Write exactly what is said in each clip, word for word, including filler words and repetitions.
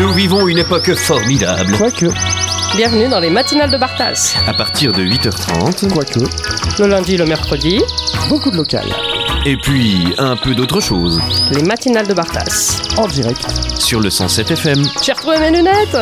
Nous vivons une époque formidable. Quoique. Bienvenue dans les matinales de Bartas. À partir de huit heures trente. Quoique. Le lundi, le mercredi. Beaucoup de local. Et puis, un peu d'autre chose. Les matinales de Bartas. En direct. Sur le cent sept F M. J'ai retrouvé mes lunettes.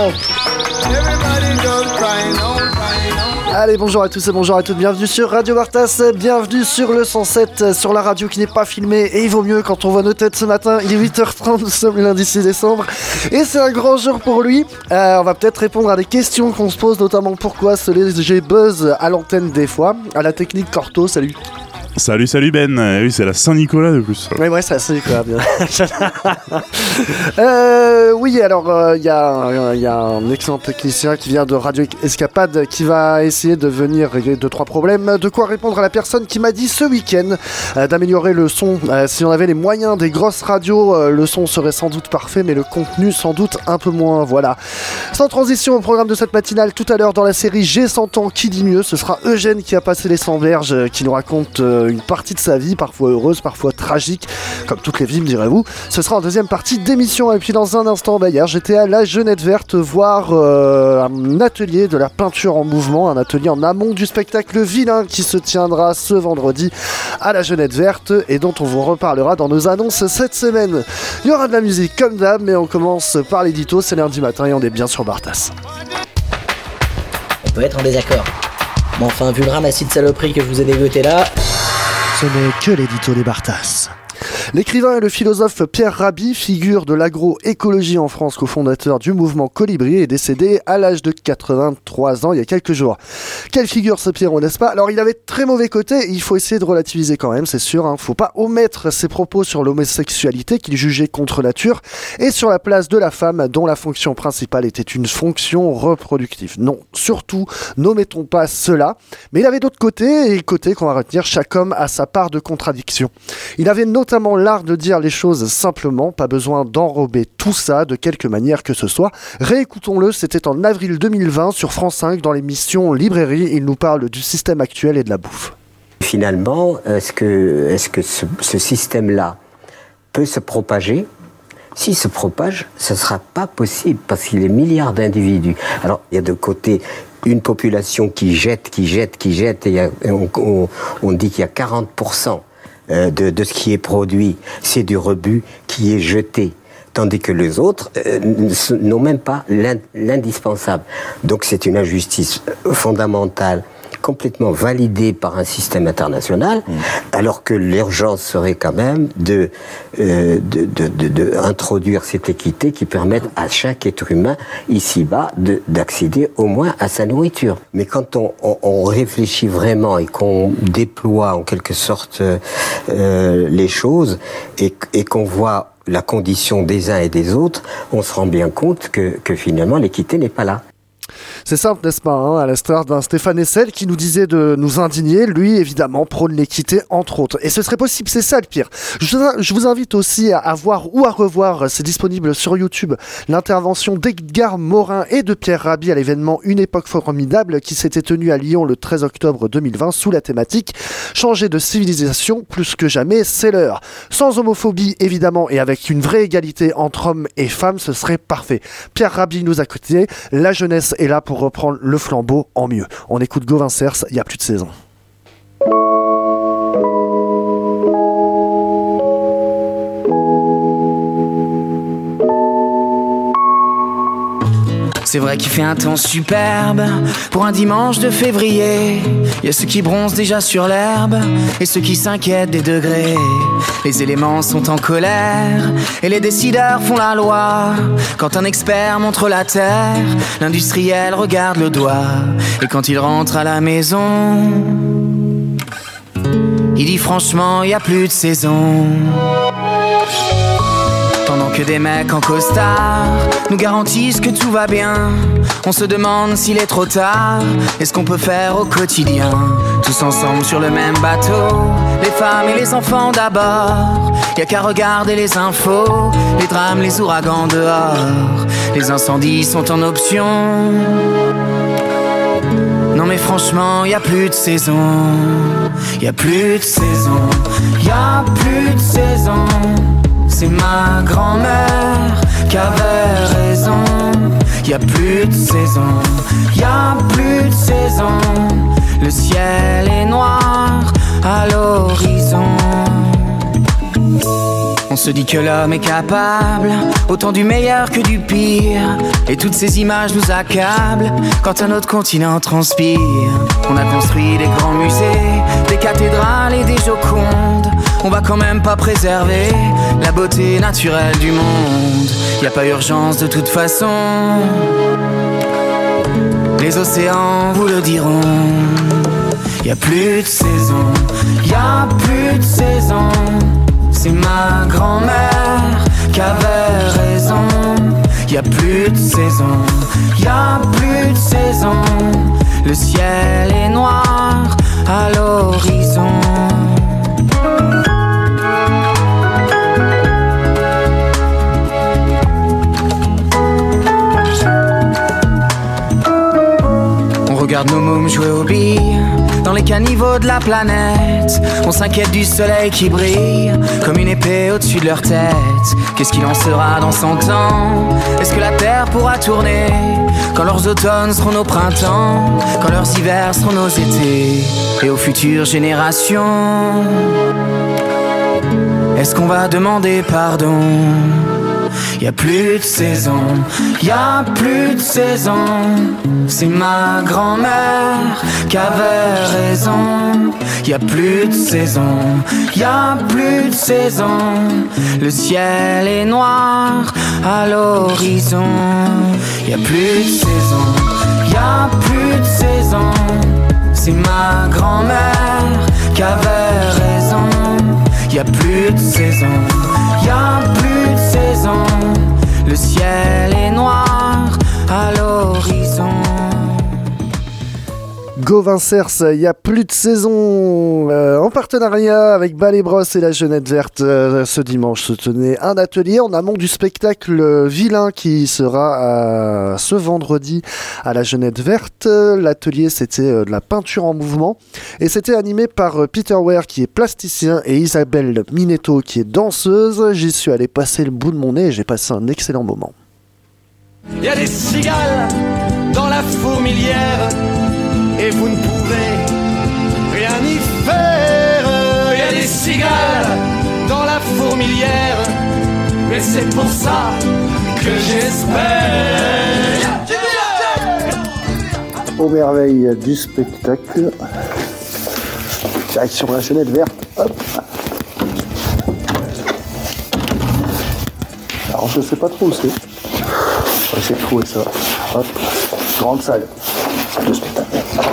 Allez, bonjour à tous et bonjour à toutes, bienvenue sur Radio Bartas, bienvenue sur le cent sept, sur la radio qui n'est pas filmée, et il vaut mieux quand on voit nos têtes ce matin. Il est huit heures trente, nous sommes le lundi six décembre, et c'est un grand jour pour lui. Euh, on va peut-être répondre à des questions qu'on se pose, notamment pourquoi ce léger buzz à l'antenne des fois. À la technique, Corto, salut. Salut, salut Ben. Euh, oui, c'est la Saint-Nicolas de plus. Oui, ouais, c'est la Saint-Nicolas, bien. euh, oui, alors, il euh, y, y a un excellent technicien qui vient de Radio Escapade qui va essayer de venir régler deux, trois problèmes. De quoi répondre à la personne qui m'a dit ce week-end euh, d'améliorer le son. Euh, si on avait les moyens des grosses radios, euh, le son serait sans doute parfait, mais le contenu sans doute un peu moins. Voilà. Sans transition au programme de cette matinale, tout à l'heure dans la série J'ai cent ans, qui dit mieux ? Ce sera Eugène qui a passé les cent berges, euh, qui nous raconte euh, une partie de sa vie, parfois heureuse, parfois tragique, comme toutes les vies, me direz-vous. Ce sera en deuxième partie d'émission. Et puis dans un instant, bah, hier, j'étais à la Genette Verte voir euh, un atelier de la peinture en mouvement, un atelier en amont du spectacle Vilain qui se tiendra ce vendredi à la Genette Verte et dont on vous reparlera dans nos annonces cette semaine. Il y aura de la musique comme d'hab, mais on commence par l'édito. C'est lundi matin et on est bien sur Bartas. On peut être en désaccord. Mais enfin, vu le ramassis de saloperies que je vous ai dégoté là... Ce n'est que l'édito des Bartas. L'écrivain et le philosophe Pierre Rabhi, figure de l'agroécologie en France, cofondateur du mouvement Colibri, est décédé à l'âge de quatre-vingt-trois ans il y a quelques jours. Quelle figure ce Pierrot, n'est-ce pas ? Alors il avait très mauvais côté, il faut essayer de relativiser quand même, c'est sûr, hein. Faut pas omettre ses propos sur l'homosexualité qu'il jugeait contre nature et sur la place de la femme dont la fonction principale était une fonction reproductive. Non, surtout, n'omettons pas cela. Mais il avait d'autres côtés, et côtés qu'on va retenir, chaque homme a sa part de contradiction. Il avait notamment l'art de dire les choses simplement, pas besoin d'enrober tout ça de quelque manière que ce soit. Réécoutons-le, c'était en avril deux mille vingt sur France cinq dans l'émission Librairie. Il nous parle du système actuel et de la bouffe. Finalement, est-ce que, est-ce que ce, ce système-là peut se propager ? S'il se propage, ce ne sera pas possible parce qu'il y a des milliards d'individus. Alors, il y a de côté une population qui jette, qui jette, qui jette, et, il y a, et on, on, on dit qu'il y a quarante pour cent De, de ce qui est produit, c'est du rebut qui est jeté, tandis que les autres euh, n'ont même pas l'indispensable. Donc c'est une injustice fondamentale, complètement validée par un système international, mmh. alors que l'urgence serait quand même de, euh, de, de, de, de introduire cette équité qui permette à chaque être humain, ici-bas, de, d'accéder au moins à sa nourriture. Mais quand on, on, on réfléchit vraiment et qu'on déploie en quelque sorte euh, les choses et, et qu'on voit la condition des uns et des autres, on se rend bien compte que, que finalement l'équité n'est pas là. C'est simple, n'est-ce pas, hein, à l'instar d'un Stéphane Hessel qui nous disait de nous indigner, lui évidemment prône l'équité entre autres. Et ce serait possible, c'est ça le pire. Je, je vous invite aussi à, à voir ou à revoir, c'est disponible sur YouTube, l'intervention d'Edgar Morin et de Pierre Rabhi à l'événement Une époque formidable qui s'était tenu à Lyon le treize octobre deux mille vingt sous la thématique Changer de civilisation, plus que jamais, c'est l'heure. Sans homophobie évidemment et avec une vraie égalité entre hommes et femmes, ce serait parfait. Pierre Rabhi nous a quittés, la jeunesse est là pour reprendre le flambeau en mieux. On écoute Gauvin Cers, il y a plus de seize ans. C'est vrai qu'il fait un temps superbe pour un dimanche de février. Il y a ceux qui bronzent déjà sur l'herbe et ceux qui s'inquiètent des degrés. Les éléments sont en colère et les décideurs font la loi. Quand un expert montre la terre, l'industriel regarde le doigt. Et quand il rentre à la maison, il dit franchement, il n'y a plus de saison. Pendant que des mecs en costard nous garantissent que tout va bien, on se demande s'il est trop tard et ce qu'on peut faire au quotidien. Tous ensemble sur le même bateau, les femmes et les enfants d'abord. Y'a qu'à regarder les infos, les drames, les ouragans dehors. Les incendies sont en option. Non mais franchement, y a plus de saison. Y a plus de saison. Y a plus de saison. C'est ma grand-mère qui avait raison. y a plus de saison, y a plus de saison. Le ciel est noir à l'horizon. On se dit que l'homme est capable autant du meilleur que du pire. Et toutes ces images nous accablent quand un autre continent transpire. On a construit des grands musées, des cathédrales et des jocondes. On va quand même pas préserver la beauté naturelle du monde. Y a pas urgence de toute façon, les océans vous le diront. Y a plus de saison, y a plus de saison. C'est ma grand-mère qui avait raison. Y a plus de saison, y a plus de saison. Le ciel est noir à l'horizon. On regarde nos mômes jouer aux billes dans les caniveaux de la planète. On s'inquiète du soleil qui brille comme une épée au-dessus de leur tête. Qu'est-ce qu'il en sera dans cent ans? Est-ce que la Terre pourra tourner quand leurs automnes seront nos printemps, quand leurs hivers seront nos étés? Et aux futures générations, est-ce qu'on va demander pardon? Y a plus de saison, y a plus de saison. C'est ma grand-mère qui avait raison. Y a plus de saison, y a plus de saison. Le ciel est noir à l'horizon. Y a plus de saison, y a plus de saison. C'est ma grand-mère qui avait raison. Y a plus de saison, y a plus de saison. Le ciel est noir à l'horizon. Gauvin Cers, il n'y a plus de saison. Euh, en partenariat avec Ballet Bros et la Jeunette Verte, euh, ce dimanche se tenait un atelier en amont du spectacle Vilain qui sera euh, ce vendredi à la Jeunette Verte. L'atelier, c'était euh, de la peinture en mouvement et c'était animé par euh, Peter Ware qui est plasticien et Isabelle Minetto qui est danseuse. J'y suis allé passer le bout de mon nez et j'ai passé un excellent moment. Il y a des cigales dans la fourmilière et vous ne pouvez rien y faire. Il y a des cigales dans la fourmilière, mais c'est pour ça que j'espère. Aux merveilles du spectacle, direction la Jeunette Verte. Hop. Alors je sais pas trop où c'est. On va essayer de trouver ça. Hop. Grande salle. Salle de spectacle.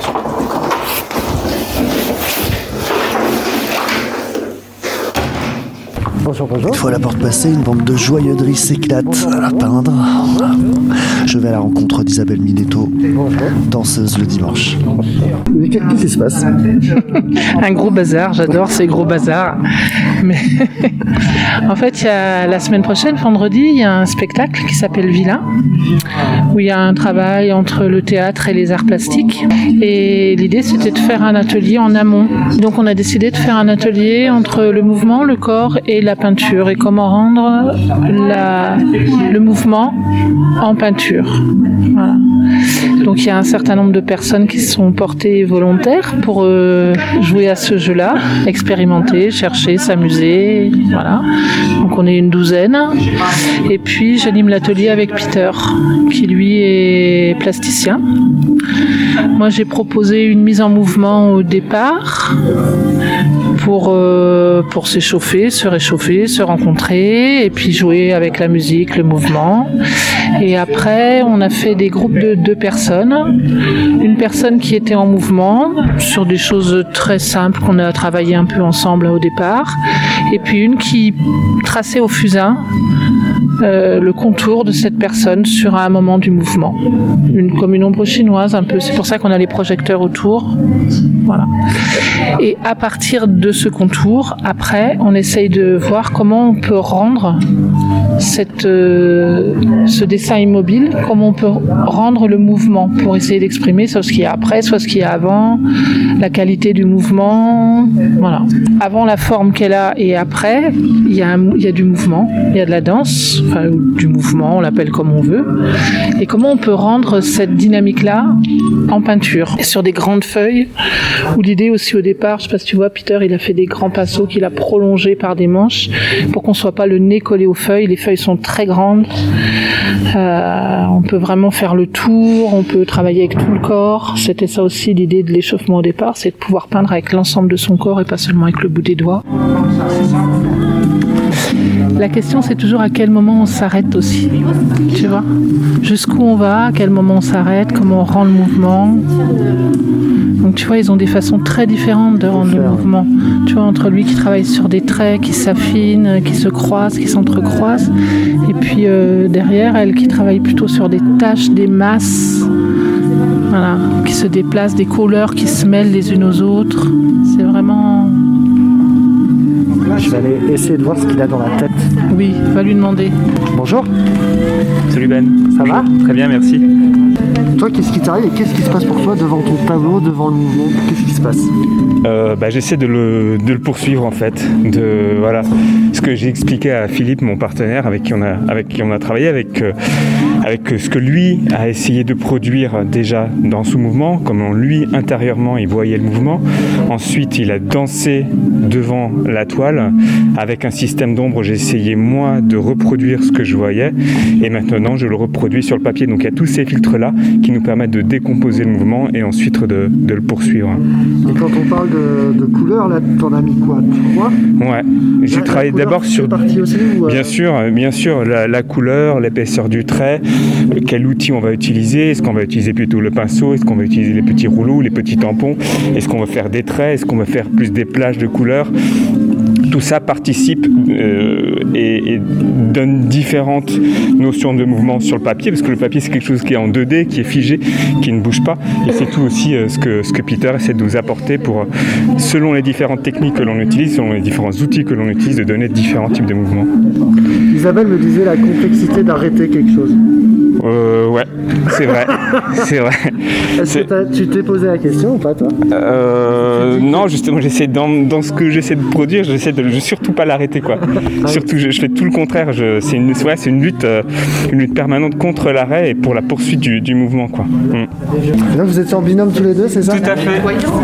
Bonjour, bonjour. Une fois la porte passée, une bande de joyeuderies s'éclate à peindre. Je vais à la rencontre d'Isabelle Minetto, danseuse le dimanche. Mais qu'est-ce qui se passe? Un gros bazar, j'adore ces gros bazars. Mais en fait, il y a, la semaine prochaine, vendredi, il y a un spectacle qui s'appelle Vilain, où il y a un travail entre le théâtre et les arts plastiques. Et l'idée, c'était de faire un atelier en amont. Donc on a décidé de faire un atelier entre le mouvement, le corps et la peinture, et comment rendre la, le mouvement en peinture. Voilà. Donc il y a un certain nombre de personnes qui sont portées volontaires pour euh, jouer à ce jeu-là, expérimenter, chercher, s'amuser, voilà. Donc on est une douzaine. Et puis j'anime l'atelier avec Peter, qui lui est plasticien. Moi j'ai proposé une mise en mouvement au départ pour, euh, pour s'échauffer, se réchauffer, se rencontrer et puis jouer avec la musique, le mouvement. Et après on a fait des groupes de deux personnes. Une personne qui était en mouvement sur des choses très simples qu'on a travaillé un peu ensemble au départ, et puis une qui traçait au fusain euh, le contour de cette personne sur un moment du mouvement, une, comme une ombre chinoise un peu. C'est pour ça qu'on a les projecteurs autour. Voilà. Et à partir de ce contour, après, on essaye de voir comment on peut rendre cette, euh, ce dessin immobile, comment on peut rendre le mouvement pour essayer d'exprimer soit ce qu'il y a après, soit ce qu'il y a avant, la qualité du mouvement. Voilà. Avant la forme qu'elle a et après, il y a, un, il y a du mouvement, il y a de la danse. enfin, du mouvement, on l'appelle comme on veut, et comment on peut rendre cette dynamique-là en peinture, et sur des grandes feuilles, où l'idée aussi au départ, je sais pas si tu vois, Peter, il a fait des grands pinceaux qu'il a prolongés par des manches, pour qu'on soit pas le nez collé aux feuilles. Les feuilles sont très grandes, euh, on peut vraiment faire le tour, on peut travailler avec tout le corps. C'était ça aussi l'idée de l'échauffement au départ, c'est de pouvoir peindre avec l'ensemble de son corps et pas seulement avec le bout des doigts. La question, c'est toujours à quel moment on s'arrête aussi, tu vois, jusqu'où on va, à quel moment on s'arrête, comment on rend le mouvement. Donc tu vois, ils ont des façons très différentes de rendre le mouvement. Tu vois, entre lui qui travaille sur des traits qui s'affinent, qui se croisent, qui s'entrecroisent, et puis euh, derrière elle qui travaille plutôt sur des taches, des masses, voilà, qui se déplacent, des couleurs qui se mêlent les unes aux autres. C'est vraiment... Je vais aller essayer de voir ce qu'il a dans la tête. Oui, va lui demander. Bonjour. Salut Ben. Ça va ? Très bien, merci. Toi, qu'est-ce qui t'arrive et qu'est-ce qui se passe pour toi devant ton tableau, devant le mouvement ? Qu'est-ce qui se passe ? euh, bah, J'essaie de le, de le poursuivre en fait. De, voilà, ce que j'ai expliqué à Philippe, mon partenaire, avec qui on a, avec qui on a travaillé, avec, euh, avec ce que lui a essayé de produire déjà dans ce mouvement, comment lui, intérieurement, il voyait le mouvement. Ensuite, il a dansé devant la toile avec un système d'ombre. J'ai essayé, moi, de reproduire ce que je voyais et maintenant, je le reproduis sur le papier. Donc, il y a tous ces filtres-là qui nous permettent de décomposer le mouvement et ensuite de, de le poursuivre. Et quand on parle de, de couleurs, là, t'en as mis quoi ? Trois ? Ouais, j'ai la, travaillé la d'abord sur... Aussi, ou euh... Bien sûr, bien sûr, la, la couleur, l'épaisseur du trait, quel outil on va utiliser, est-ce qu'on va utiliser plutôt le pinceau, est-ce qu'on va utiliser les petits rouleaux, les petits tampons, est-ce qu'on va faire des traits, est-ce qu'on va faire plus des plages de couleurs. Tout ça participe euh, et, et donne différentes notions de mouvement sur le papier, parce que le papier c'est quelque chose qui est en deux D, qui est figé, qui ne bouge pas, et c'est tout aussi euh, ce, que, ce que Peter essaie de nous apporter pour, selon les différentes techniques que l'on utilise, selon les différents outils que l'on utilise, de donner différents types de mouvements. Isabelle me disait la complexité d'arrêter quelque chose. Euh, ouais, c'est vrai, c'est vrai. Est-ce c'est... que tu t'es posé la question ou pas, toi ? euh, Non, justement, j'essaie dans, dans ce que j'essaie de produire, j'essaie de je, surtout pas l'arrêter, quoi. Ah, surtout, je, je fais tout le contraire. Je, c'est une, ouais, c'est une lutte, euh, une lutte permanente contre l'arrêt et pour la poursuite du, du mouvement, quoi. Mm. Là, vous étiez en binôme tous les deux, c'est ça ? Tout à fait.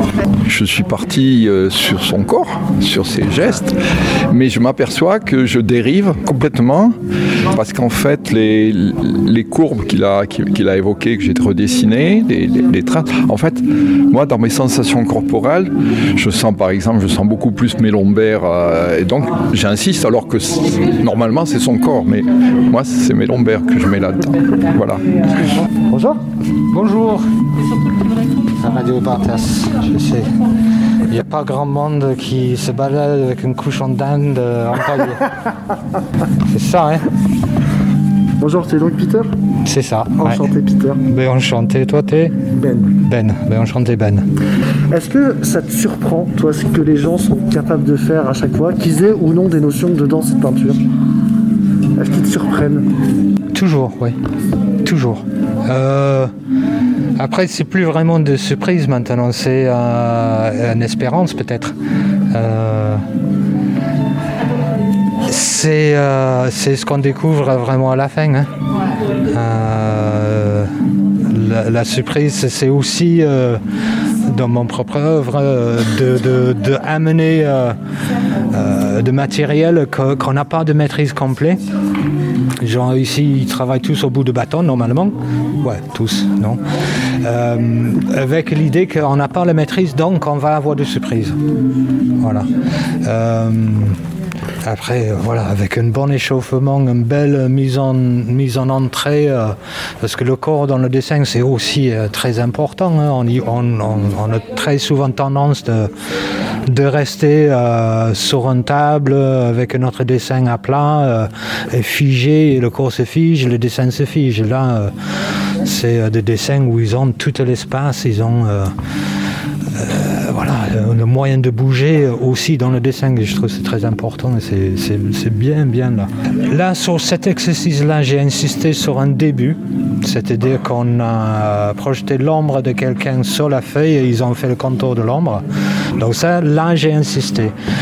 Je suis parti euh, sur son corps, sur ses gestes, mais je m'aperçois que je dérive complètement parce qu'en fait, les, les courbes qu'il a, qu'il a évoquées, que j'ai redessinées, les, les, les traces, en fait, moi, dans mes sensations corporelles, je sens, par exemple, je sens beaucoup plus mes lombaires, euh, et donc j'insiste, alors que normalement, c'est son corps, mais moi, c'est mes lombaires que je mets là-dedans. Voilà. Bonjour. Bonjour. La radio Bartas, je sais. Il n'y a pas grand monde qui se balade avec une couchon d'Inde empaillée. C'est ça, hein. Bonjour, c'est donc Peter ? C'est ça. Enchanté, ouais. Peter. Ben enchanté, toi t'es ? Ben. Ben, ben enchanté Ben. Est-ce que ça te surprend, toi, ce que les gens sont capables de faire à chaque fois, qu'ils aient ou non des notions de danse et de peinture ? Est-ce qu'ils te surprennent ? Toujours, oui. Toujours. Euh... Après, c'est plus vraiment de surprise maintenant, c'est euh, une espérance peut-être. Euh, c'est, euh, c'est ce qu'on découvre vraiment à la fin. Hein. Euh, la, la surprise, c'est aussi, euh, dans mon propre œuvre, euh, de, de, de amener euh, euh, de matériel que, qu'on n'a pas de maîtrise complète. Genre ici, ils travaillent tous au bout de bâton normalement. Ouais, tous, non. Euh, avec l'idée qu'on n'a pas la maîtrise, donc on va avoir des surprises. Voilà. Euh, après, voilà, avec un bon échauffement, une belle mise en, mise en entrée, euh, parce que le corps dans le dessin, c'est aussi euh, très important. Hein. On, on, on, on a très souvent tendance de, de rester euh, sur une table avec notre dessin à plat, euh, et figé, et le corps se fige, le dessin se fige. Là, euh, c'est euh, des dessins où ils ont tout l'espace, ils ont... Euh, Euh, voilà, le moyen de bouger aussi dans le dessin, je trouve que c'est très important et c'est, c'est, c'est bien, bien là. Là, sur cet exercice-là, j'ai insisté sur un début, c'est-à-dire qu'on a projeté l'ombre de quelqu'un sur la feuille et ils ont fait le contour de l'ombre. Donc ça, là, j'ai insisté.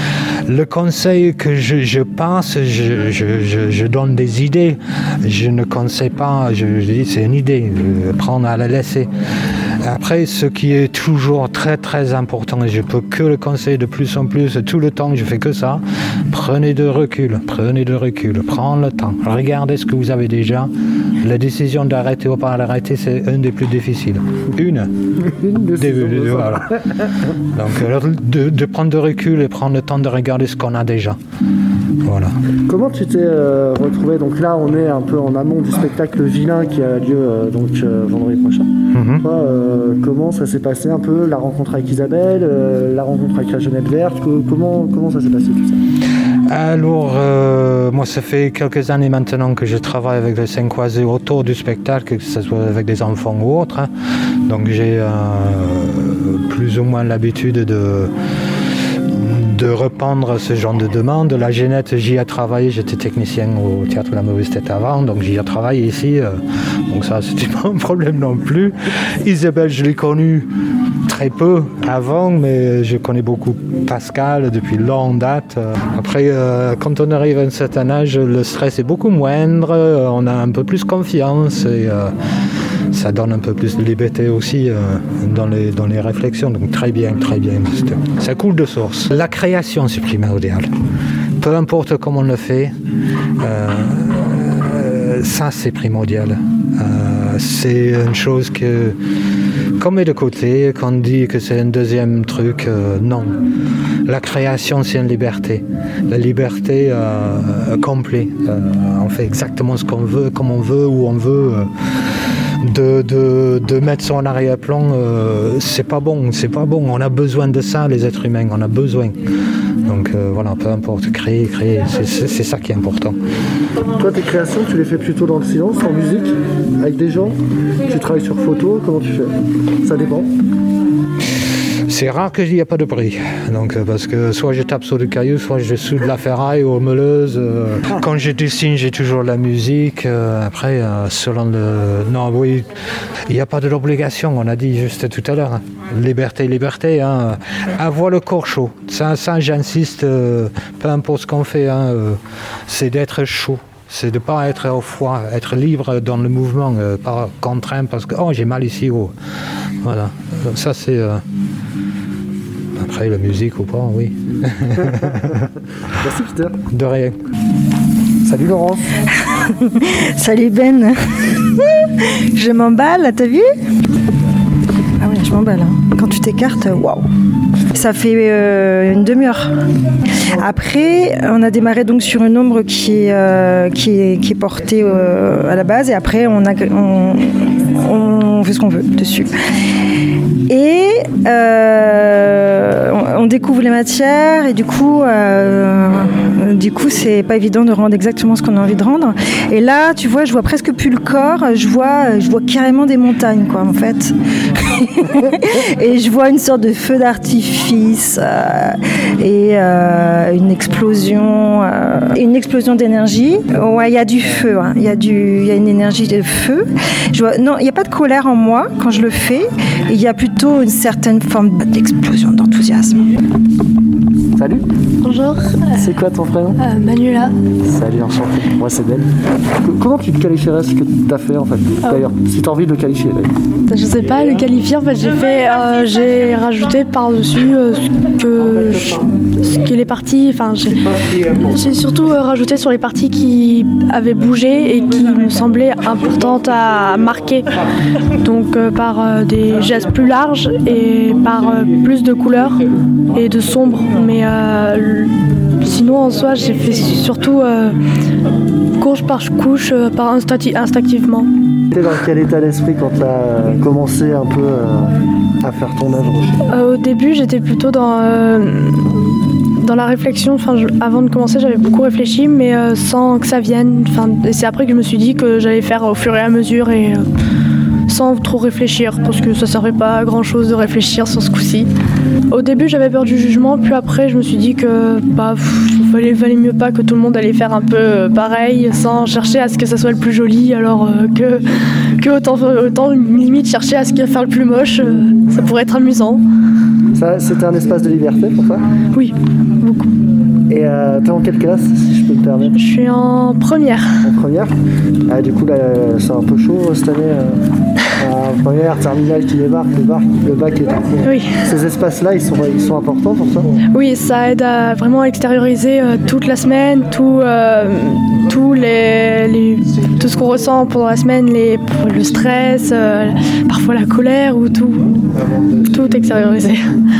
le conseil que je, je pense, je, je, je, je donne des idées. Je ne conseille pas, je, je dis c'est une idée, prendre à la laisser. Après, ce qui est toujours très très important, et je peux que le conseiller de plus en plus, tout le temps, je fais que ça, prenez de recul, prenez de recul, prenez le temps, regardez ce que vous avez déjà. La décision d'arrêter ou pas l'arrêter, c'est une des plus difficiles. Une. Une des, de, voilà. Donc, alors, de, de prendre de recul et prendre le temps de regarder ce qu'on a déjà. Voilà. Comment tu t'es euh, retrouvé? Donc là, on est un peu en amont du spectacle Vilain qui a lieu euh, donc euh, vendredi prochain. Mm-hmm. Toi, euh, comment ça s'est passé un peu, la rencontre avec Isabelle, euh, la rencontre avec la Jeunette Verte, comment, comment ça s'est passé tout ça? Alors, euh, moi, ça fait quelques années maintenant que je travaille avec les cinq croisés autour du spectacle, que ce soit avec des enfants ou autres. Hein. Donc, j'ai euh, plus ou moins l'habitude de, de répondre à ce genre de demandes. La Jeunette, j'y ai travaillé, j'étais technicien au Théâtre de la Mauvaise Tête avant, donc j'y ai travaillé ici. Euh, donc ça, c'était pas un problème non plus. Isabelle, je l'ai connue très peu avant, mais je connais beaucoup Pascal depuis longue date. Après, euh, quand on arrive à un certain âge, le stress est beaucoup moindre, on a un peu plus confiance et euh, ça donne un peu plus de liberté aussi euh, dans, les, dans les réflexions. Donc très bien, très bien. Ça coule de source. La création, c'est primordial. Peu importe comment on le fait, euh, euh, ça c'est primordial. Euh, c'est une chose que, qu'on met de côté, qu'on dit que c'est un deuxième truc, euh, non. La création, c'est une liberté. La liberté euh, complète. Euh, on fait exactement ce qu'on veut, comme on veut, où on veut. Euh, de, de, de mettre ça en arrière-plan, euh, c'est pas bon, c'est pas bon. On a besoin de ça, les êtres humains, on a besoin. Donc euh, voilà, peu importe, créer, créer, c'est, c'est, c'est ça qui est important. Toi, tes créations, tu les fais plutôt dans le silence, en musique, avec des gens? Tu travailles sur photo, comment tu fais? Ça dépend. C'est rare qu'il n'y ait pas de bruit, donc, parce que soit je tape sur du caillou, soit je soude la ferraille aux meuleuses. Euh, quand je dessine, j'ai toujours la musique. Euh, après, euh, selon le... Non, oui, il n'y a pas de l'obligation, on a dit juste tout à l'heure. Hein. Liberté, liberté, hein. Avoir le corps chaud. Ça, ça j'insiste, euh, peu importe ce qu'on fait, hein, euh, c'est d'être chaud. C'est de ne pas être au froid, être libre dans le mouvement, euh, pas contraint parce que oh, j'ai mal ici. Oh. Voilà, donc ça c'est... Euh... Après, la musique ou pas, oui. Merci Peter. De rien. Salut Laurence. Salut Ben. Je m'emballe, t'as vu? Ah ouais, je m'emballe. Hein. Quand tu t'écartes, waouh. Ça fait euh, une demi-heure. Après, on a démarré donc sur une ombre qui est, euh, qui est, qui est portée euh, à la base et après on, a, on, on fait ce qu'on veut dessus. Et euh, on, on découvre les matières et du coup, euh, du coup, c'est pas évident de rendre exactement ce qu'on a envie de rendre. Et là, tu vois, je vois presque plus le corps, je vois, je vois carrément des montagnes, quoi, en fait. Et je vois une sorte de feu d'artifice euh, et euh, une explosion, euh, une explosion d'énergie. Ouais, il y a du feu, hein. Il y a du, il y a une énergie de feu. Je vois, non, il n'y a pas de colère en moi quand je le fais. Il y a plutôt une certaine forme d'explosion, d'enthousiasme. Salut. Bonjour. C'est quoi ton prénom? euh, Manuela. Salut, enchanté. Moi c'est Ben. Comment tu te qualifierais ce que tu as fait en fait? D'ailleurs, si tu as envie de le qualifier. D'ailleurs. Je sais pas le qualifier, en fait j'ai fait, euh, j'ai rajouté par-dessus euh, ce que je, ce que les parties, enfin j'ai, j'ai surtout euh, rajouté sur les parties qui avaient bougé et qui me semblaient importantes à marquer. Donc euh, par euh, des gestes plus larges et par euh, plus de couleurs et de sombre. Mais euh, sinon en soi j'ai fait surtout euh, couche par couche, euh, par instincti- instinctivement. T'es dans quel état d'esprit quand tu as commencé un peu euh, à faire ton œuvre? euh, Au début j'étais plutôt dans, euh, dans la réflexion. Enfin, je, avant de commencer j'avais beaucoup réfléchi mais euh, sans que ça vienne. Enfin, et c'est après que je me suis dit que j'allais faire au fur et à mesure et euh, sans trop réfléchir parce que ça servait pas à grand chose de réfléchir sur ce coup-ci. Au début j'avais peur du jugement, puis après je me suis dit que bah, pff, valait, valait mieux pas que tout le monde allait faire un peu pareil sans chercher à ce que ça soit le plus joli, alors euh, que, que autant, autant limite chercher à ce qu'il faire le plus moche, euh, ça pourrait être amusant. Ça, c'était un espace de liberté pour toi ? Oui, beaucoup. Et euh, t'es en quelle classe, si je peux me permettre ? Je suis en première. En première ? Ah, du coup, là, c'est un peu chaud cette année. Euh, en première, terminale qui débarque, le bac, le bac et tout. Oui. Ces espaces-là, ils sont, ils sont importants pour toi ? Oui, ça aide à vraiment extérioriser euh, toute la semaine, tout, euh, tout, les, les, tout ce qu'on ressent pendant la semaine, les, le stress, euh, parfois la colère ou tout. Tout extérioriser.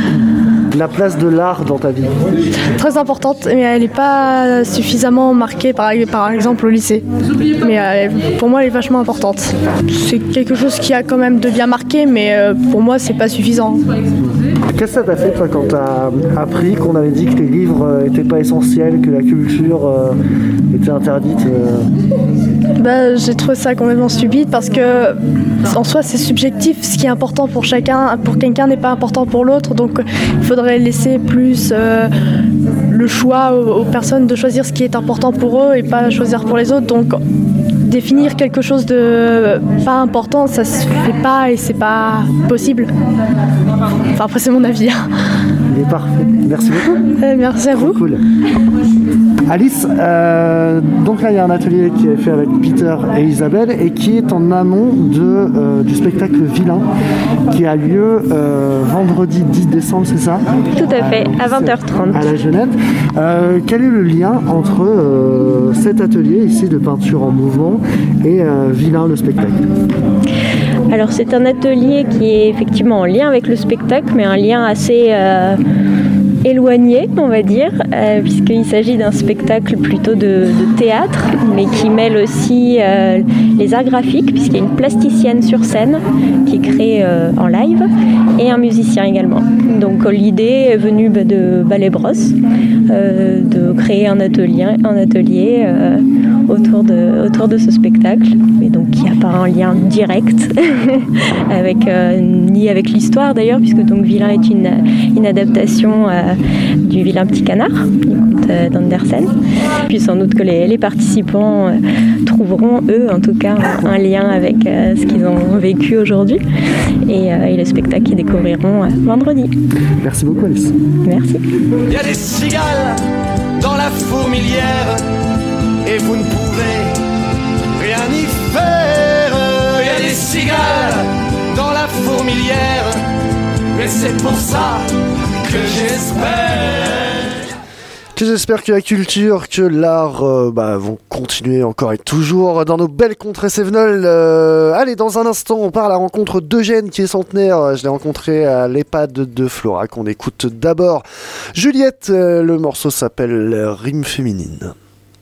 La place de l'art dans ta vie ? Très importante, mais elle n'est pas suffisamment marquée par, par exemple au lycée. Mais euh, pour moi, elle est vachement importante. C'est quelque chose qui a quand même de bien marqué, mais euh, pour moi, c'est pas suffisant. Qu'est-ce que ça t'a fait, toi, quand t'as appris qu'on avait dit que les livres n'étaient pas essentiels, que la culture euh, était interdite euh... bah, J'ai trouvé ça complètement stupide parce que, en soi, c'est subjectif. Ce qui est important pour chacun, pour quelqu'un n'est pas important pour l'autre. Donc, il faudrait laisser plus euh, le choix aux, aux personnes de choisir ce qui est important pour eux et pas choisir pour les autres. Donc, définir quelque chose de pas important, ça se fait pas et c'est pas possible. Enfin, après, c'est mon avis. Il est parfait. Merci beaucoup. Euh, merci à vous. Cool. Alice, euh, donc là il y a un atelier qui est fait avec Peter et Isabelle et qui est en amont de, euh, du spectacle Vilain qui a lieu euh, vendredi dix décembre, c'est ça ? Tout à fait, à vingt heures trente. À la Jeunette. Euh, quel est le lien entre euh, cet atelier ici de peinture en mouvement et euh, Vilain, le spectacle ? Alors c'est un atelier qui est effectivement en lien avec le spectacle, mais un lien assez euh, éloigné, on va dire, euh, puisqu'il s'agit d'un spectacle plutôt de, de théâtre, mais qui mêle aussi euh, les arts graphiques, puisqu'il y a une plasticienne sur scène qui crée euh, en live, et un musicien également. Donc l'idée est venue bah, de Ballet Bros, euh, de créer un atelier, un atelier euh, autour, de, autour de ce spectacle, et donc qui n'a pas un lien direct avec, euh, ni avec l'histoire d'ailleurs, puisque donc Vilain est une, une adaptation euh, du Vilain Petit Canard, du conte euh, d'Andersen. Puis sans doute que les, les participants euh, trouveront, eux en tout cas, un, un lien avec euh, ce qu'ils ont vécu aujourd'hui, et, euh, et le spectacle qu'ils découvriront euh, vendredi. Merci beaucoup Alice. Merci. Il y a des cigales dans la fourmilière et vous ne pouvez rien y faire. Il y a des cigales dans la fourmilière, mais c'est pour ça que j'espère. Que j'espère que la culture, que l'art euh, bah, vont continuer encore et toujours dans nos belles contrées cévenoles. Euh, allez, dans un instant, on part à la rencontre d'Eugène qui est centenaire. Je l'ai rencontré à l'EHPAD de Florac. On écoute d'abord Juliette. Euh, le morceau s'appelle Rime féminine.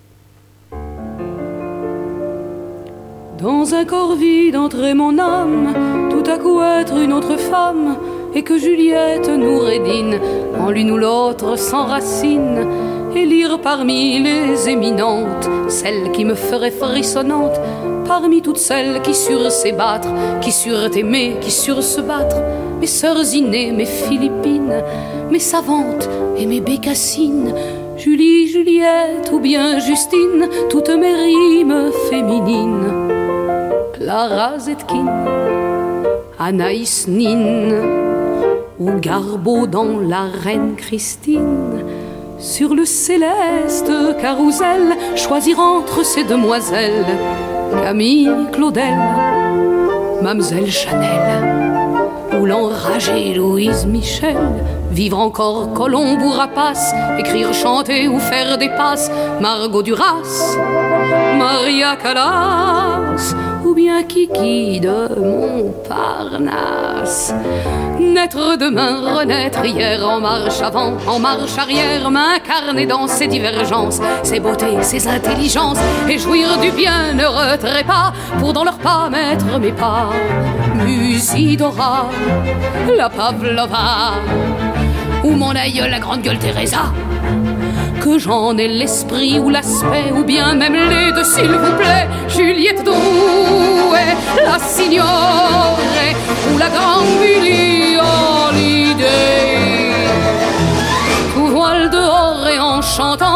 Dans un corps vide entrait mon âme, tout à coup être une autre femme, et que Juliette nous rédine, en l'une ou l'autre s'enracine, et lire parmi les éminentes, celle qui me ferait frissonnante, parmi toutes celles qui surent s'ébattre, qui surent aimer, qui surent se battre, mes sœurs innées, mes Philippines, mes savantes et mes bécassines, Julie, Juliette ou bien Justine, toutes mes rimes féminines. Clara Zetkin, Anaïs Nin, ou Garbeau dans La Reine Christine. Sur le céleste carrousel, choisir entre ces demoiselles, Camille Claudel, Mamselle Chanel, ou l'enragée Louise Michel. Vivre encore Colombe ou Rapace, écrire, chanter ou faire des passes, Margot Duras, Maria Callas, ou bien Kiki de Montparnasse. Naître demain, renaître hier, en marche avant, en marche arrière, m'incarner dans ces divergences, ces beautés, ces intelligences, et jouir du bienheureux trépas, pour dans leurs pas mettre mes pas. Musidora, la Pavlova, ou mon aïeul, la grande gueule Teresa. Que j'en ai l'esprit ou l'aspect, ou bien même les deux, s'il vous plaît. Juliette Drouet, la Signore, ou la grande Billie Holiday. Tout voile dehors et en chantant,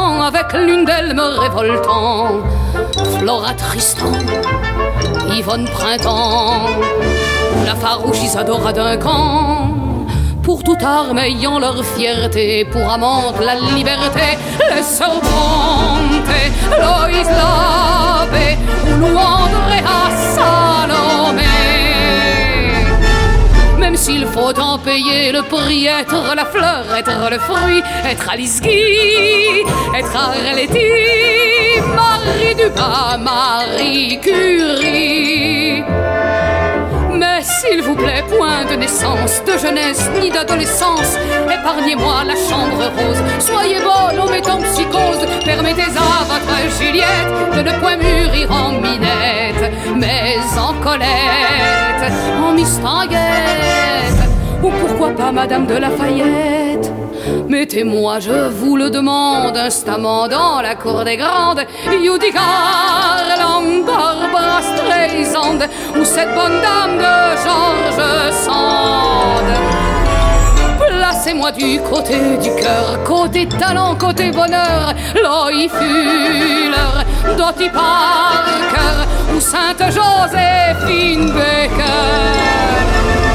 avec l'une d'elles me révoltant. Flora Tristan, Yvonne Printemps, la farouche Isadora Duncan. Pour toute arme ayant leur fierté, pour amante la liberté, les sœurs Brontë, Loïs Labbé ou Andrea Salomé. Même s'il faut en payer le prix, être la fleur, être le fruit, être Alice Guy, être Arletty, Marie Dumas, Marie Curie. Mais s'il vous plaît, point de naissance, de jeunesse ni d'adolescence, épargnez-moi la chambre rose. Soyez bonne en mettant psychose, permettez à votre Juliette de ne point mûrir en Minette, mais en Colette, en Mistinguette, ou pourquoi pas Madame de Lafayette. Mettez-moi, je vous le demande, instamment dans la cour des grandes, Judy Garland, Barbara Streisand, ou cette bonne dame de George Sand. Placez-moi du côté du cœur, côté talent, côté bonheur, Loï Fuller, Dottie Parker, ou Sainte Joséphine Baker.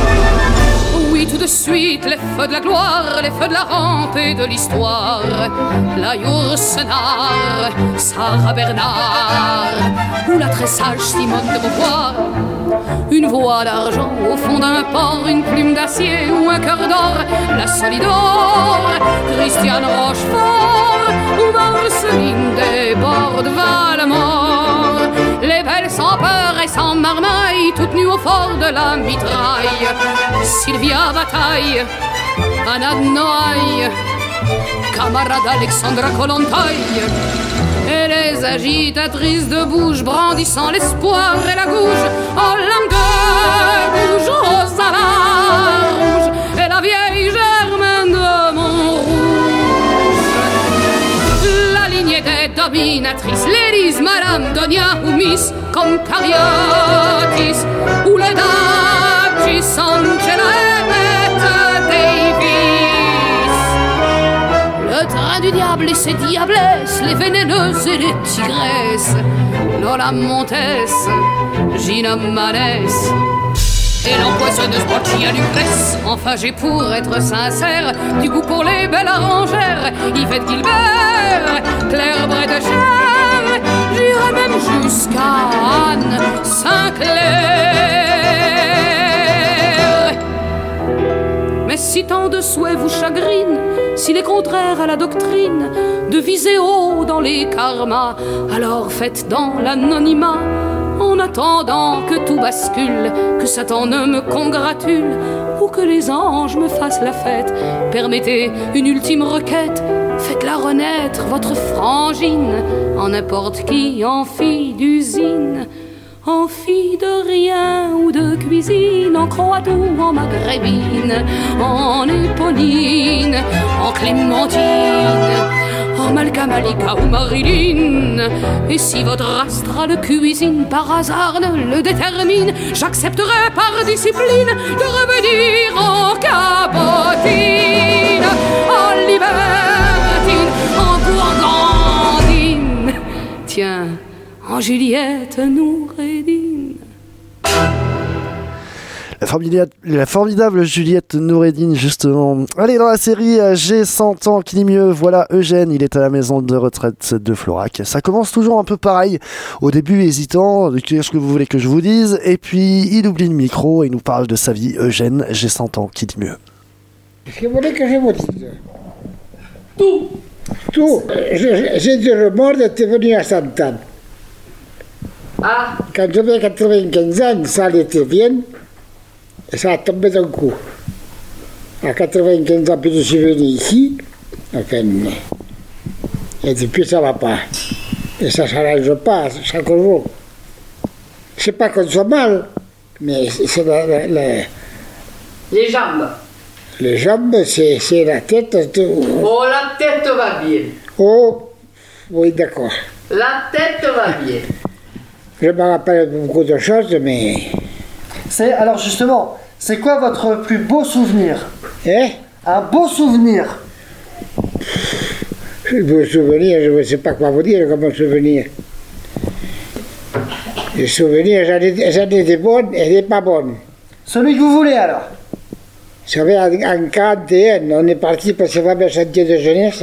Oui, tout de suite, les feux de la gloire, les feux de la rampe et de l'histoire. La Yourcenar, Sarah Bernard, ou la très sage Simone de Beauvoir. Une voix d'argent au fond d'un port, une plume d'acier ou un cœur d'or. La Solidor, Christiane Rochefort, ou Marceline des bords de Valmort. Les belles sans peur et sans marmaille, toutes nues au fort de la mitraille. Sylvia Bataille, Anna de Noailles, camarade Alexandra Kollontai. Et les agitatrices de bouche brandissant l'espoir et la gouge. Oh, l'âme de bouge, Rosa la rouge, et la vieille Germaine de Montrouge. La lignée des dominatrices, l'Élise, Madame, Donia ou Miss, comme Cariotis, ou les Duchess, Angela et Davis. Le train du diable et ses diablesses, les vénéneuses et les tigresses, Lola Montes, Gina Manès et l'empoisonneuse Borgia Lucrèce. Enfin j'ai pour être sincère du goût pour les belles arrangères, Yvette Gilbert, Claire Bredecher, j'irai même jusqu'à Anne Sinclair. Mais si tant de souhaits vous chagrinent, s'il est contraire à la doctrine de viser haut dans les karmas, alors faites dans l'anonymat, en attendant que tout bascule, que Satan ne me congratule, ou que les anges me fassent la fête. Permettez une ultime requête, faites-la renaître, votre frangine, en n'importe qui, en fille d'usine, en fille de rien ou de cuisine, en croate ou en maghrébine, en éponine, en clémentine, en Malka Malika ou Marilyn. Et si votre astrale cuisine par hasard ne le détermine, j'accepterai par discipline de revenir en cabotine, en libertine, en gourgandine, tiens, en Juliette Noureddine. La formidable, la formidable Juliette Noureddine, justement. Allez, dans la série J'ai cent ans, qui dit mieux, voilà Eugène, il est à la maison de retraite de Florac. Ça commence toujours un peu pareil, au début hésitant, qu'est-ce que vous voulez que je vous dise, et puis il oublie le micro et il nous parle de sa vie. Eugène, j'ai cent ans, qui dit mieux. Qu'est-ce que vous voulez que je vous dise? Tout. Tout. J'ai dit le mort d'être venu à cent ans. Ah. Quand j'avais quatre-vingt-quinze ans, ça allait bien. Et ça a tombé d'un coup. À quatre-vingt-quinze ans, puis je suis venu ici. Enfin, et depuis, ça ne va pas. Et ça ne s'arrange pas chaque jour. Je ne sais pas qu'on soit mal, mais c'est la, la, la... Les jambes. Les jambes, c'est, c'est la tête. Oh, la tête va bien. Oh, oui, d'accord. La tête va bien. Je me rappelle beaucoup de choses, mais... C'est, alors justement, c'est quoi votre plus beau souvenir? Eh? Un beau souvenir? Vos souvenirs, je ne sais pas quoi vous dire comme souvenir. Les souvenirs, j'en ai, j'en ai des bonnes et des pas bonnes. Celui que vous voulez alors. Vous savez, en, en quarante et un, on est parti pour ce fameux chantier de jeunesse.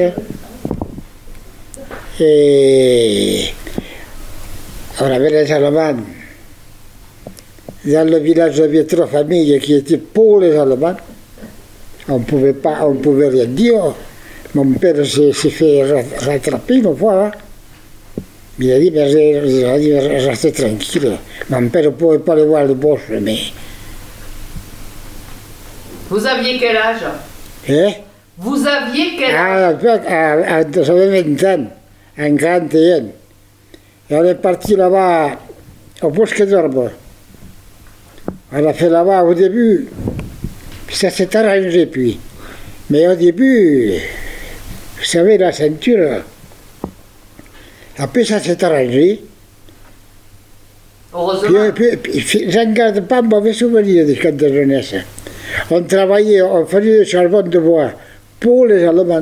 Et on avait les Allemands. Dans le village, j'avais trois familles qui étaient pour les Allemands. On pouvait pas, on pouvait rien dire. Mon père s'est, s'est fait rattraper une fois. Hein. Il a dit, mais restez tranquille. Mon père ne pouvait pas le voir le boss, mais... Vous aviez quel âge? Hein? Vous aviez quel âge? Ah, j'avais vingt ans, en quarante et un. Et on est parti là-bas, au Bosque d'Orbe. On a fait là-bas au début, puis ça s'est arrangé, puis. Mais au début, vous savez, la ceinture, après ça s'est arrangé. Heureusement. Puis, puis, puis j'en garde pas un mauvais souvenir des camps de jeunesse. On travaillait, on faisait du charbon de bois pour les Allemands.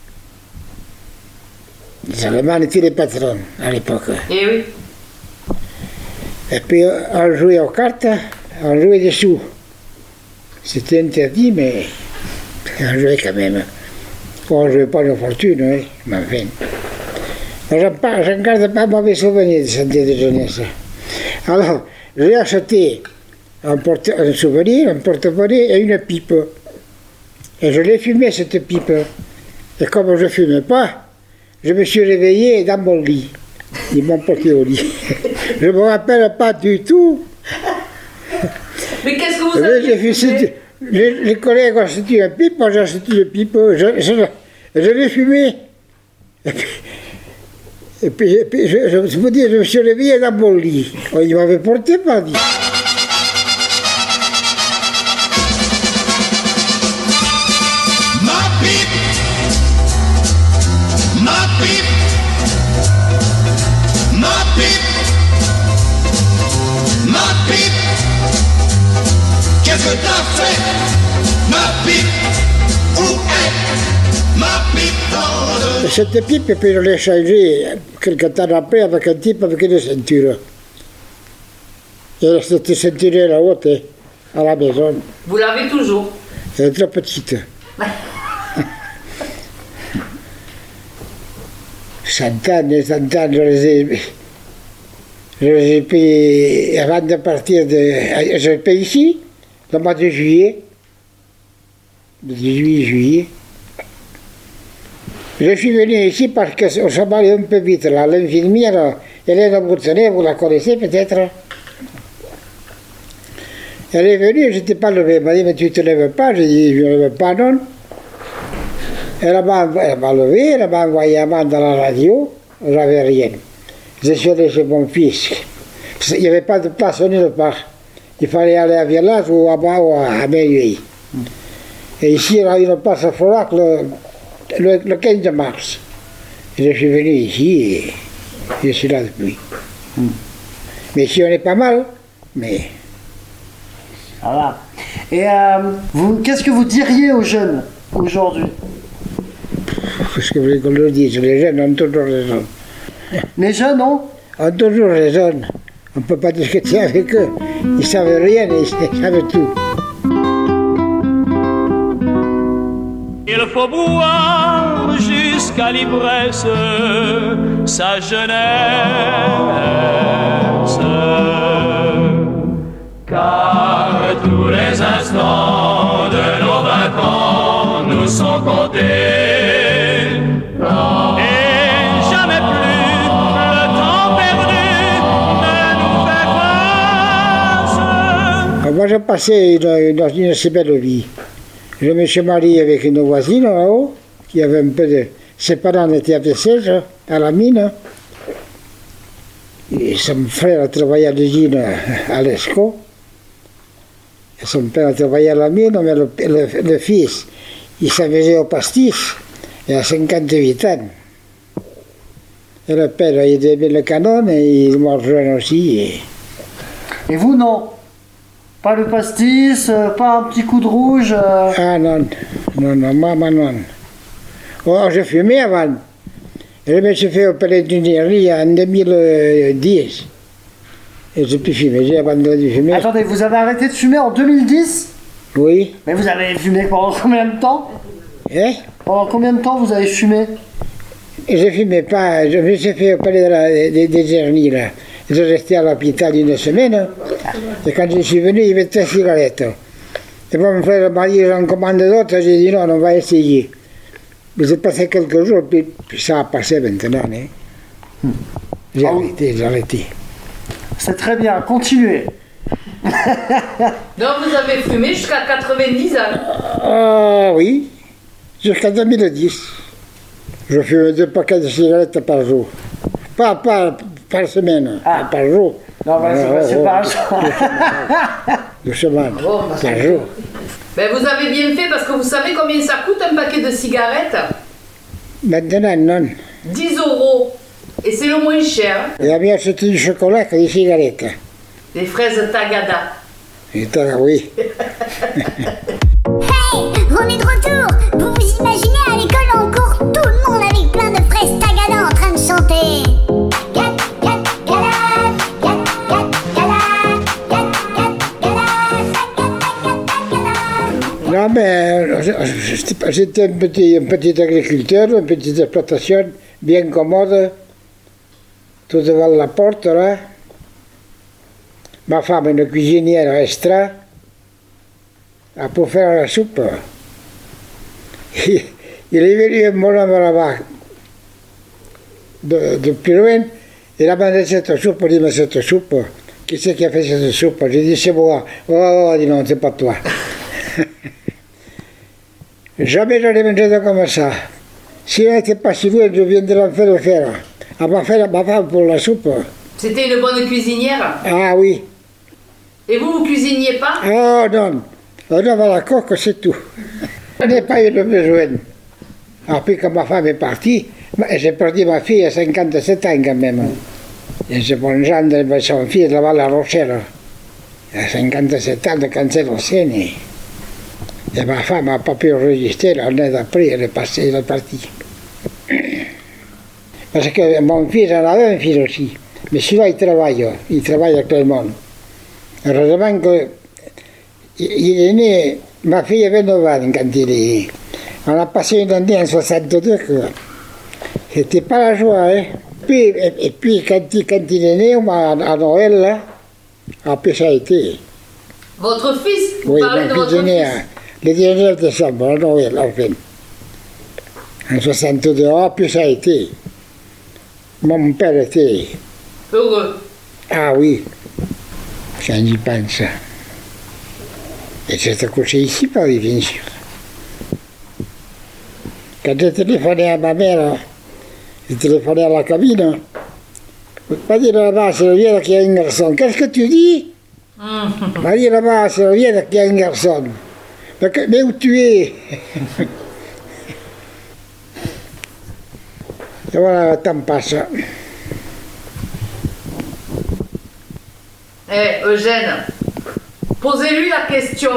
Les Allemands étaient les patrons à l'époque. Eh oui. Et puis on jouait aux cartes, on jouait des sous. C'était interdit, mais on jouait quand même. On ne jouait pas nos fortunes, oui, mais enfin. Je ne garde pas mauvais souvenir de santé de jeunesse. Alors, j'ai acheté un, porte un souvenir, un porte-monnaie et une pipe. Et je l'ai fumé, cette pipe. Et comme je ne fumais pas, je me suis réveillé dans mon lit. Ils m'ont porté au lit. Je ne me rappelle pas du tout. Mais qu'est-ce que vous avez fait? Les, les collègues ont acheté une pipe, moi j'ai acheté une pipe, je, je, je l'ai fumé. Et puis, et puis, et puis je, je, je, me dis, je me suis réveillé dans mon lit. Il m'avait porté, pas dit. Ma pipe, ma pipe, ma pipe, ma pipe. Qu'est-ce que t'as fait? Ma pipe, où est ma pipe dans le... Cette pipe, et puis je l'ai changée quelque temps après avec un type avec une ceinture. Et cette ceinture là haute à la maison. Vous l'avez toujours? Elle est trop petite. Cent ans et cent ans, je les ai... Je les ai payés avant de partir de... Je les paye ici, le mois de juillet. Le dix-huit juillet. Je suis venu ici parce qu'on s'en allait un peu vite. Là, l'infirmière, Hélène Bourtonnet, vous la connaissez peut-être? Elle est venue, je n'étais pas levé. Elle m'a dit, mais tu ne te lèves pas? J'ai dit, je ne me lève pas, non. Elle m'a levé, elle m'a envoyé un dans la radio, j'avais rien. Je suis allé chez mon fils. Il n'y avait pas de place nulle part. Il fallait aller à Village ou à bas ou à Meilluy. Et ici, il y a une place à Florac le, le, le quinze mars. Et je suis venu ici et je suis là depuis. Mm. Mais ici, on est pas mal, mais... Voilà. Et euh, vous, qu'est-ce que vous diriez aux jeunes aujourd'hui? Qu'est-ce que vous voulez qu'on le dise? Les jeunes ont toujours raison. Les jeunes ont ont toujours raison. On ne peut pas discuter avec eux. Ils ne savent rien, ils savent tout. Il faut boire jusqu'à l'ivresse sa jeunesse, car tous les instants de nos vingt ans nous sont comptés. Et jamais plus le temps perdu ne nous fait face. Moi j'ai passé une, une, une assez belle vie. Je me suis marié avec une voisine là-haut, qui avait un peu de... Ses parents étaient à Bessèges, à la mine. Et son frère travaillait à l'usine à l'Escaut. Et son père travaillait à la mine, mais le, le, le fils, il s'amusait au pastis, il a cinquante-huit ans. Et le père, il aimait le canon et il m'a rejoint aussi. Et... et vous, non? Pas le pastis, pas un petit coup de rouge euh... Ah non, non, non, maman, non. Oh, je fumais avant, Je me suis fait opérer d'une hernie en deux mille dix. Et j'ai plus fumé, j'ai abandonné de fumer. Attendez, vous avez arrêté de fumer en deux mille dix? Oui. Mais vous avez fumé pendant combien de temps? Hein? Pendant combien de temps vous avez fumé? Je ne fumais pas, je me suis fait opérer de la, des, des hernies là. Je restais à l'hôpital une semaine. Et quand je suis venu, il y avait trois cigarettes. Et pour me faire le mari, j'en commande d'autres, j'ai dit non, on va essayer. Mais j'ai passé quelques jours, puis, puis ça a passé maintenant. Hein. Hmm. J'ai arrêté, j'ai arrêté. C'est très bien, continuez. Donc vous avez fumé jusqu'à quatre-vingt-dix ans? Ah oui, jusqu'à deux mille dix. Je fume deux paquets de cigarettes par jour. Pas, pas par semaine, ah. par jour. Non, mais c'est, oh, c'est oh, pas un jour. Doucement, oh, par jour. Ben vous avez bien fait parce que vous savez combien ça coûte un paquet de cigarettes? Maintenant, non. dix euros. Et c'est le moins cher. Il a bien acheté du chocolat que des cigarettes. Des fraises Tagada. Et t'as, oui. Hey, on est de retour. Vous vous imaginez à l'école en cours, tout le monde avec plein de fraises Tagada en train de chanter. Non, mais j'étais un petit, un petit agriculteur, une petite exploitation bien commode, tout devant la porte, là. Ma femme, une cuisinière extra, pour faire la soupe. Il, il est venu un bonhomme là-bas, de, de plus loin, il a demandé cette soupe, il dit, mais cette soupe, qui c'est qui a fait cette soupe? J'ai dit, c'est moi. Oh, oh, il dit, non, c'est pas toi. Jamais je l'ai mangé comme ça. S'il n'était pas si loin, je viendrais en faire le faire. Elle m'a fait ma femme pour la soupe. C'était une bonne cuisinière? Ah oui. Et vous, vous cuisiniez pas? Oh non. On avait la coque, c'est tout. Je n'ai pas eu le besoin. Après que ma femme est partie, j'ai perdu ma fille à cinquante-sept ans quand même. Et j'ai mon gendre et son fils là-bas à La Rochelle. À cinquante-sept ans de cancer au sein. Et ma femme n'a pas pu résister, l'année d'après, elle est passée, elle est partie. Parce que mon fils en avait un fils aussi, mais celui-là il travaille, il travaille actuellement. Heureusement que il est né, ma fille avait neuf ans quand il est né. On a passé une année en soixante-deux, quoi. C'était pas la joie, hein. Puis, et, et puis quand, il, quand il est né, à Noël, là, après ça a été. Votre fils? Vous oui, parlez de votre fils? Le dix-neuf décembre, à Noël, enfin. En soixante-deux, puis ça a été. Mon père était... heureux. Ah oui, quand j'y pense. Et c'est couché ici, pas oui, bien sûr. Quand j'ai téléphoné à ma mère, j'ai téléphoné à la cabine. Je pas dit là-bas, c'est le vieux qui a un garçon. Qu'est-ce que tu dis? Je m'a dit là-bas, c'est le vieux qui a un garçon. Mais, que, mais où tu es? Et voilà, le temps passe. Eh, Eugène, posez-lui la question.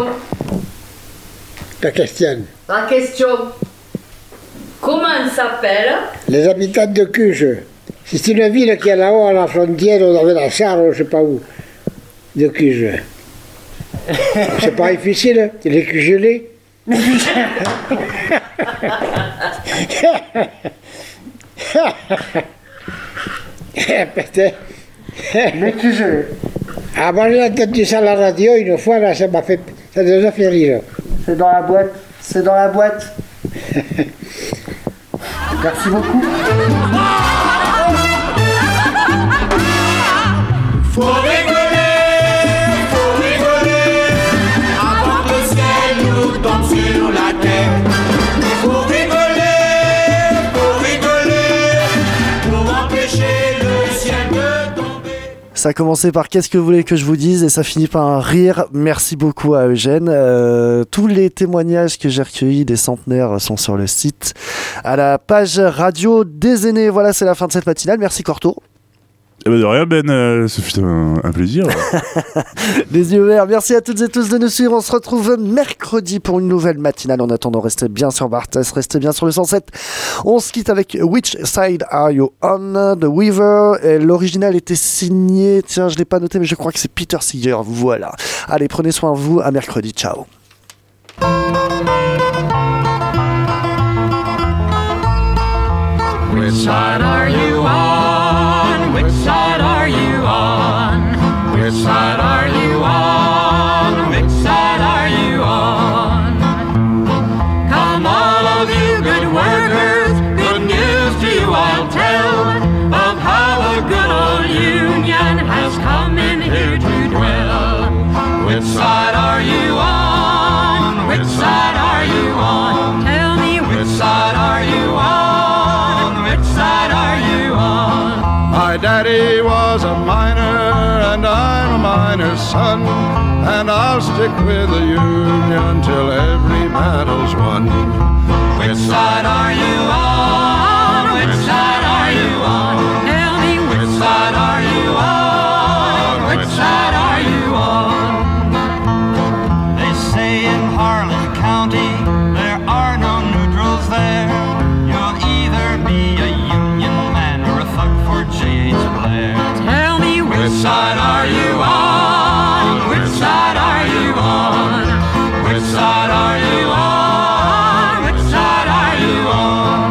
La question. La question. Comment s'appelle? Les habitants de Cuges. C'est une ville qui est là-haut à la frontière, avec la Sarre, je ne sais pas où, de Cuges. C'est pas difficile, il est cugelé. Mais cugelé. Ah, moi j'ai entendu ça à la radio une fois, là, ça m'a fait, ça nous a fait rire. C'est dans la boîte, c'est dans la boîte. Merci beaucoup. Faut rigoler, faut rigoler, avant que le ciel nous tombe sur la tête. Faut rigoler, faut rigoler, pour empêcher le ciel de tomber. Ça a commencé par qu'est-ce que vous voulez que je vous dise et ça finit par un rire. Merci beaucoup à Eugène. Euh, tous les témoignages que j'ai recueillis des centenaires sont sur le site, à la page radio des aînés. Voilà, c'est la fin de cette matinale. Merci Corto. Eh ben de rien Ben, euh, ce fut un, un plaisir. Les yeux ouverts, merci à toutes et tous de nous suivre. On se retrouve mercredi pour une nouvelle matinale. En attendant, restez bien sur Bartas, restez bien sur le cent sept. On se quitte avec Which Side Are You On de Weaver. Et l'original était signé, tiens, je ne l'ai pas noté, mais je crois que c'est Peter Seeger. Voilà. Allez, prenez soin de vous. À mercredi. Ciao. Which side are you on? Which side are you on? Which side are you on? Which side are you on? Come all of you good workers, good news to you I'll tell of how a good old union has come in here to dwell. Which side are you on? Which side are you on? Tell me which side are you on? My daddy was a miner and I'm a miner's son, and I'll stick with the union till every battle's won. Which side are you on? Which side are you on? Tell me which side are you on? Which side are you on? They say in Harlan County there are no neutrals there. You'll either be a union man or a thug for J H Blair. Tell me which side are you on? Which side are you on? Which side are you on? Which side are you on?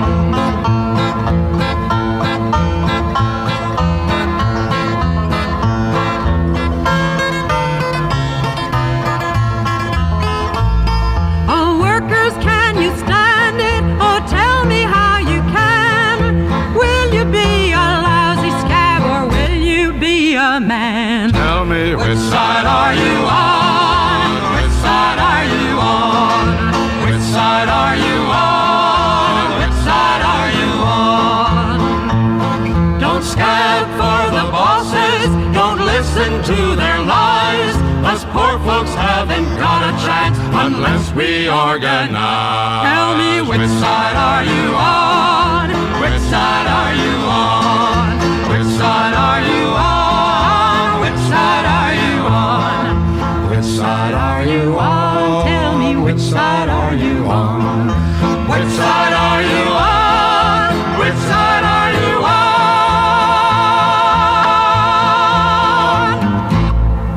Oh, workers, can you stand it? Oh, tell me how you can. Will you be a lousy scab or will you be a man? Tell me Which side are you on? Which side are you on? Which side are you on? Which side are you on? Don't scab for the bosses, don't listen to their lies. Us poor folks haven't got a chance unless we organize. Tell me which side are you on? Which side are you on? Which side are you on? Which side are you on? Which side are you on? Tell me which side